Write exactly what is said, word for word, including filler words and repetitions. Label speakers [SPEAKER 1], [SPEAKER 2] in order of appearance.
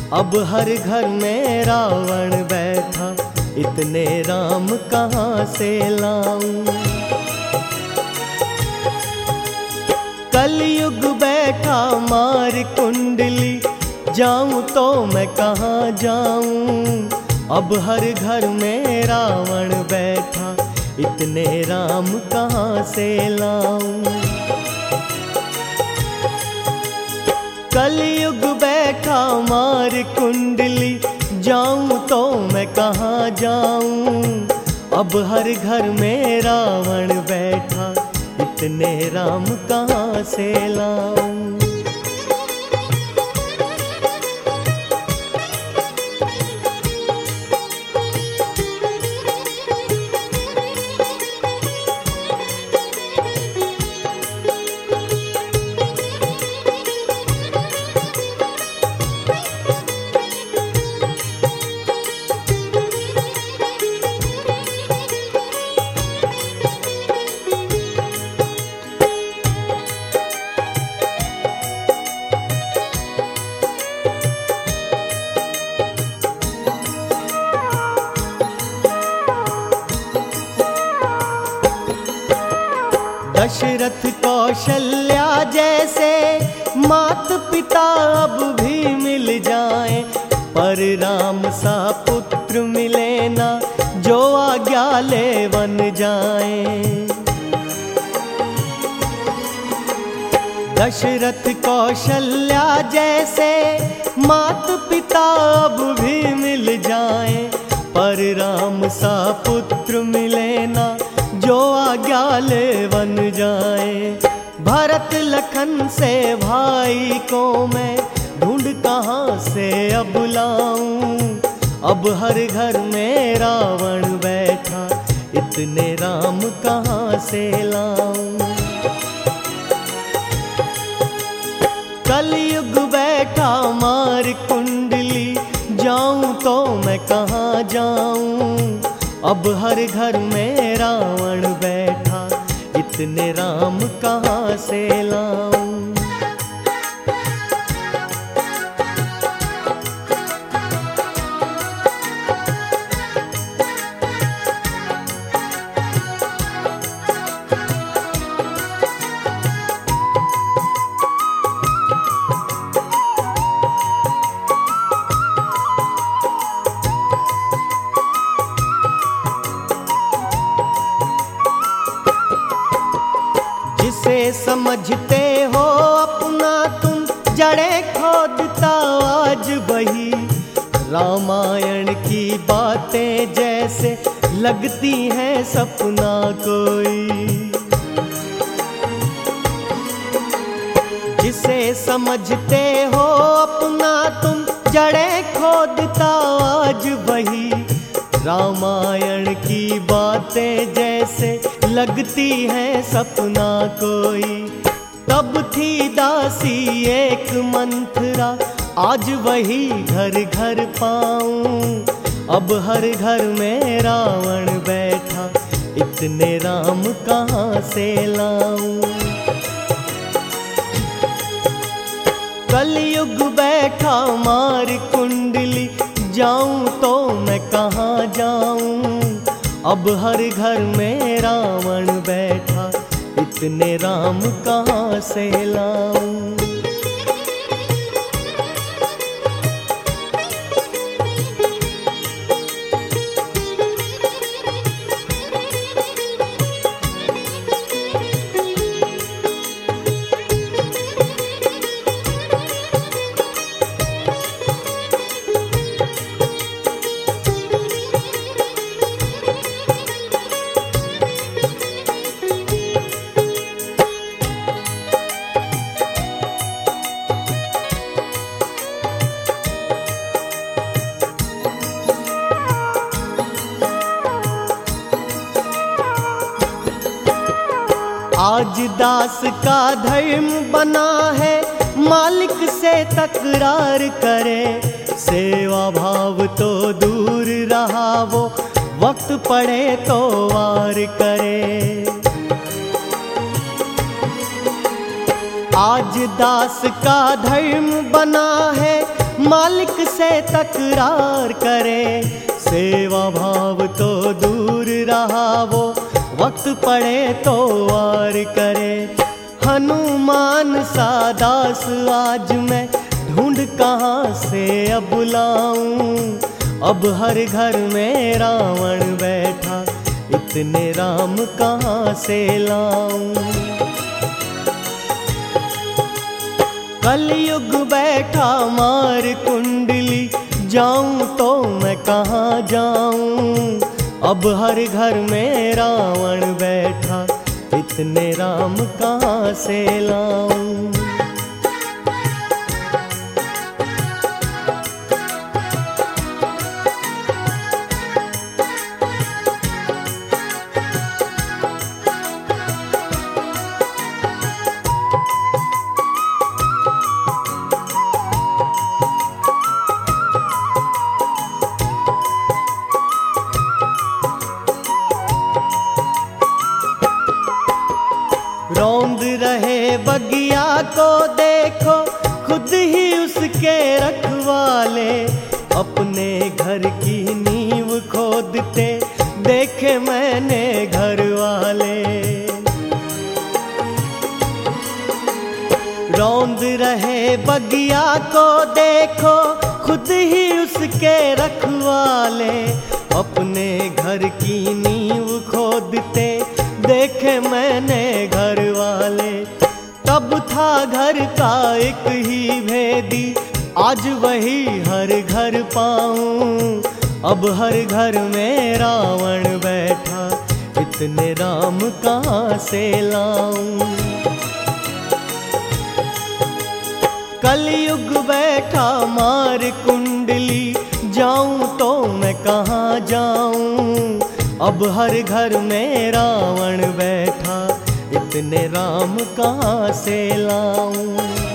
[SPEAKER 1] अब हर घर में रावण बैठा, इतने राम कहाँ से लाऊं। कलयुग बैठा मार कुंडली, जाऊं तो मैं कहाँ जाऊं। अब हर घर में रावण बैठा, इतने राम कहाँ से लाऊं। कलयुग बैठा मार कुंडली, जाऊं तो मैं कहाँ जाऊं। अब हर घर में रावण बैठा, इतने राम कहाँ से लाऊं। दशरथ कौशल्या जैसे मात पिता अब भी मिल जाएं, पर राम सा पुत्र मिले ना, जो आज्ञा ले बन जाएं। दशरथ कौशल्या जैसे मात पिता अब भी मिल जाएं, पर राम सा पुत्र मिले ना, जो आज्ञा ले बन जाए। भरत लखन से भाई को मैं ढूंढ कहाँ से अब लाऊं। अब हर घर में रावण बैठा, इतने राम कहाँ से लाऊं। कलयुग बैठा मार कुंडली, जाऊं तो मैं कहाँ जाऊं। अब हर घर में रावण बैठा, इतने राम कहाँ से लाऊं। जिसे समझते हो अपना तुम, जड़े खोदता आज वही। रामायण की बातें जैसे लगती हैं सपना कोई। जिसे समझते हो अपना तुम, जड़े खोदता आज वही। रामायण की बातें जैसे लगती हैं सपना कोई। तब थी दासी एक मंथरा, आज वही घर घर पाऊं। अब हर घर में रावण बैठा, इतने राम कहाँ से लाऊं। कलयुग बैठा मार कुंडली, जाऊं तो मैं कहाँ जाऊं। अब हर घर में रावण बैठा, इतने राम कहाँ से लाऊं। आज दास का धर्म बना है, मालिक से तकरार करे। सेवा भाव तो दूर रहा वो, वक्त पड़े तो वार करे। आज दास का धर्म बना है, मालिक से तकरार करे, सेवा भाव तो दूर रहा वो, वक्त पड़े तो वार करे। हनुमान सा दास आज मैं ढूंढ कहाँ से अब लाऊं, अब हर घर में रावण बैठा, इतने राम कहाँ से लाऊं। कलयुग बैठा मार कुंडली, जाऊं तो मैं कहाँ जाऊं, अब हर घर में रावण बैठा, इतने राम कहाँ से लाऊं। रौंद रहे बगिया को देखो, खुद ही उसके रखवाले, अपने घर की नींव खोदते देखे मैंने घर वाले। रौंद रहे बगिया को देखो, खुद ही उसके रखवाले, अपने घर की नींव खोदते देखे मैंने घर वाले। तब था घर का एक ही भेदी, आज वही हर घर पाऊं, अब हर घर में रावण बैठा, इतने राम कहाँ से लाऊं। कलयुग बैठा मार कुंडली, जाऊं तो मैं कहाँ जाऊं, अब हर घर में रावण बैठा, इतने राम कहाँ से लाऊं।